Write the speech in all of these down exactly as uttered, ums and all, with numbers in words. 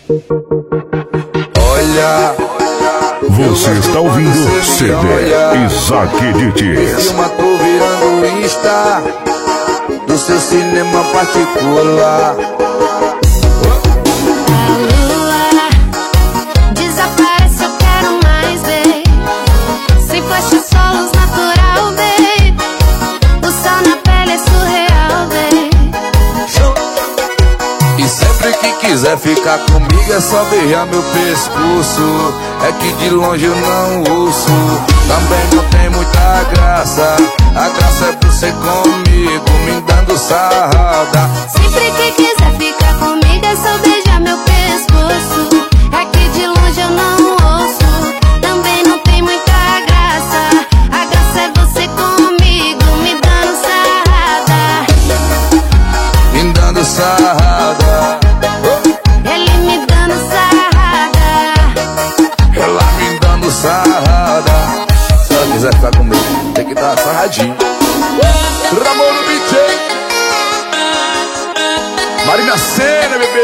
Olha, você está ouvindo C D Isaac Dites. filma, tô virando Insta do seu cinema particular. Quiser ficar comigo é só beijar meu pescoço. É que de longe eu não ouço. Também não tem muita graça. A graça é você comigo, me dando sarrada. Sempre que quiser ficar comigo é só beijar meu pescoço. É que de longe eu não ouço. Também não tem muita graça. A graça é você comigo, me dando sarrada. Me dando sarrada. Ele me dando sarrada. Ela me dando sarrada. Se ela quiser ficar comigo, tem que dar sarradinho. Ramon no B J, Marina Sena, bebê.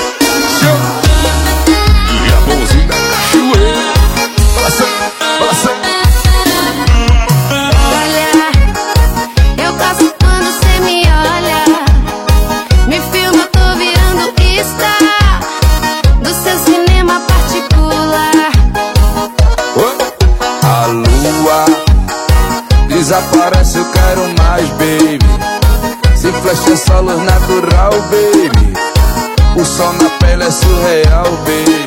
E a mãozinha da cachoeira. Balançando, balançando. Olha, eu gosto quando cê me olha. Me filma, tô virando Insta do seu cinema particular. A lua desaparece, eu quero mais, baby. Se flash é só luz natural, baby. O sol na pele é surreal, baby.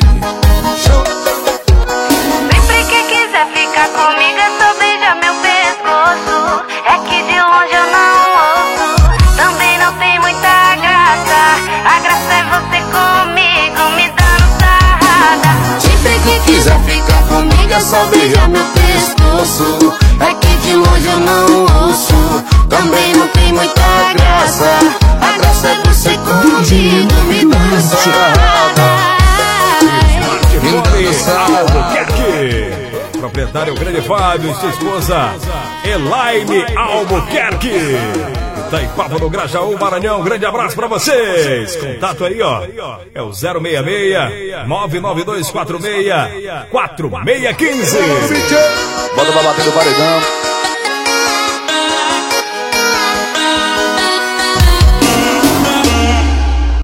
Sempre que quiser ficar comigo é só beijar meu pescoço. É que de longe eu não ouço. Também não tem muita graça. A graça é você comigo, me dando sarrada. Sempre que quiser ficar comigo é só beijar meu pescoço. É que de longe eu não ouço. Também não tem muita graça. A graça é você comigo, me dando sarrada. Me dando sarrada. Proprietário Grande Fábio e sua esposa Elaine Albuquerque, Itaipava no Grajaú, Maranhão. Grande abraço pra vocês. Contato aí, ó, é o zero seis seis, nove nove dois quatro seis, quatro seis um cinco. Bota pra bater no paredão.